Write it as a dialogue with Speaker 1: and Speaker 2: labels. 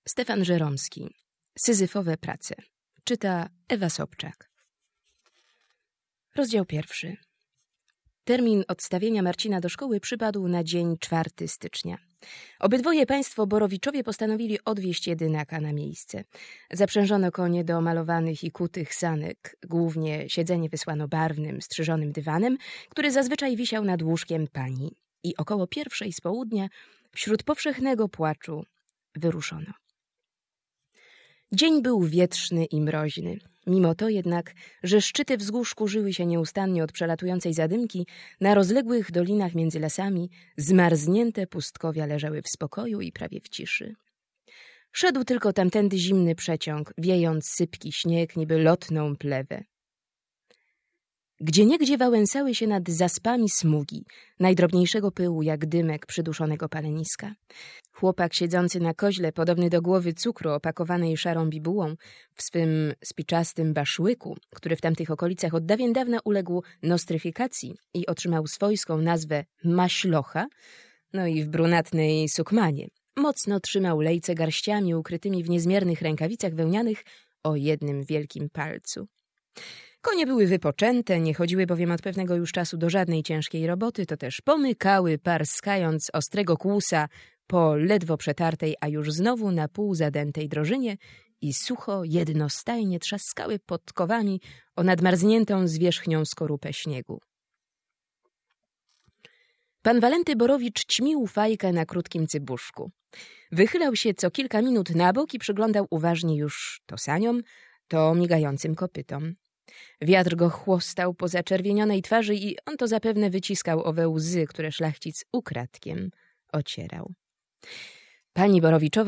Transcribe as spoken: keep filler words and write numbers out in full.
Speaker 1: Stefan Żeromski. Syzyfowe prace. Czyta Ewa Sobczak. Rozdział pierwszy. Termin odstawienia Marcina do szkoły przypadł na dzień czwartego stycznia. Obydwoje państwo Borowiczowie postanowili odwieźć jedynaka na miejsce. Zaprzężono konie do malowanych i kutych sanek. Głównie siedzenie wysłano barwnym, strzyżonym dywanem, który zazwyczaj wisiał nad łóżkiem pani. I około pierwszej z południa, wśród powszechnego płaczu, wyruszono. Dzień był wietrzny i mroźny. Mimo to jednak, że szczyty wzgórz kurzyły się nieustannie od przelatującej zadymki, na rozległych dolinach między lasami zmarznięte pustkowia leżały w spokoju i prawie w ciszy. Szedł tylko tamtędy zimny przeciąg, wiejąc sypki śnieg, niby lotną plewę. Gdzieniegdzie wałęsały się nad zaspami smugi, najdrobniejszego pyłu jak dymek przyduszonego paleniska. Chłopak siedzący na koźle, podobny do głowy cukru opakowanej szarą bibułą, w swym spiczastym baszłyku, który w tamtych okolicach od dawien dawna uległ nostryfikacji i otrzymał swojską nazwę maślocha, no i w brunatnej sukmanie, mocno trzymał lejce garściami ukrytymi w niezmiernych rękawicach wełnianych o jednym wielkim palcu. Konie były wypoczęte, nie chodziły bowiem od pewnego już czasu do żadnej ciężkiej roboty, to też pomykały, parskając ostrego kłusa po ledwo przetartej, a już znowu na pół zadętej drożynie i sucho, jednostajnie trzaskały podkowami o nadmarzniętą zwierzchnią skorupę śniegu. Pan Walenty Borowicz ćmił fajkę na krótkim cybuszku. Wychylał się co kilka minut na bok i przyglądał uważnie już to saniom, to migającym kopytom. Wiatr go chłostał po zaczerwienionej twarzy i on to zapewne wyciskał owe łzy, które szlachcic ukradkiem ocierał. Pani Borowiczowa